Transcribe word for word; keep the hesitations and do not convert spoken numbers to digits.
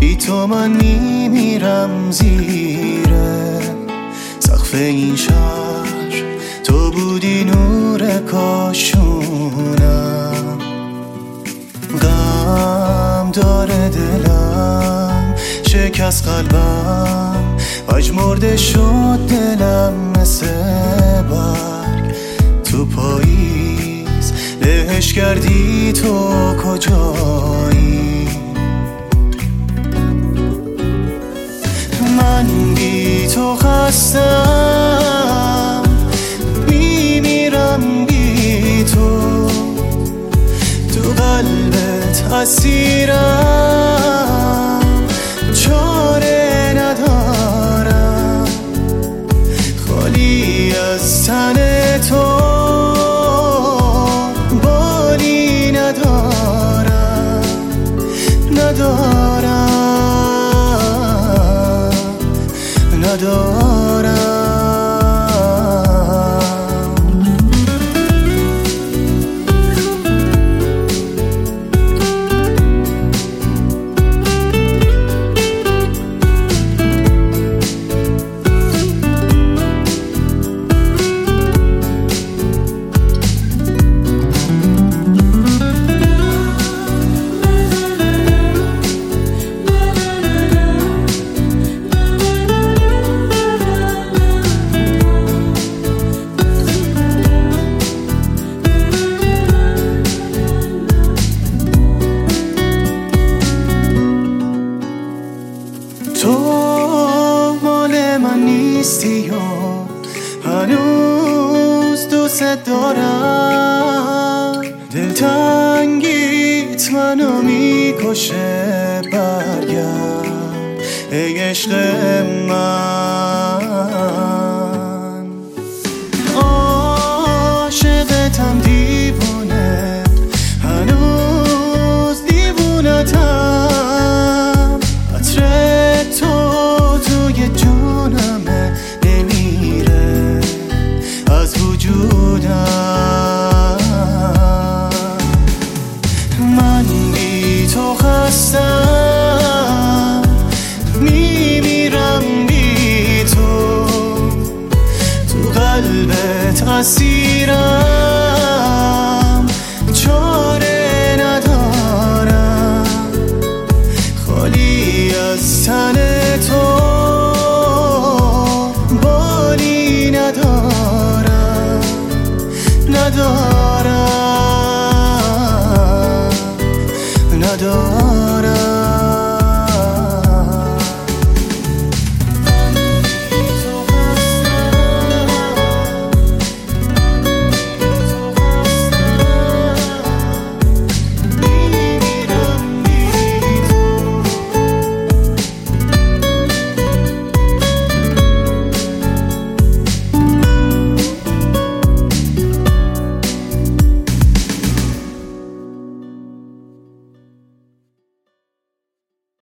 بی تو من میمیرم زیر سقف این شهر، تو بودی نور کاشونم. غم داره دلم، شکست قلبم، پژمرده شد دلم مثل برگ تو پاییز. لهش کردی تو کجایی؟ من بی تو خستم، میمیرم بی تو، تو قلبت اسیرم، چاره ندارم، خالی از تن تو بالی ندارم، ندارم، ندارم. تو مال من نیستی و هنوز دوست دارم، دلتنگیت منو میکشه. برگرد ای عشق من، عاشقتم دیوونه، هنوز دیوونتم. عطر تو توی جونمه، نمیره از وجودم. من بی تو خستم، میمیرم بی تو، تو قلبت اسیرم، چاره ندارم، خالی از تن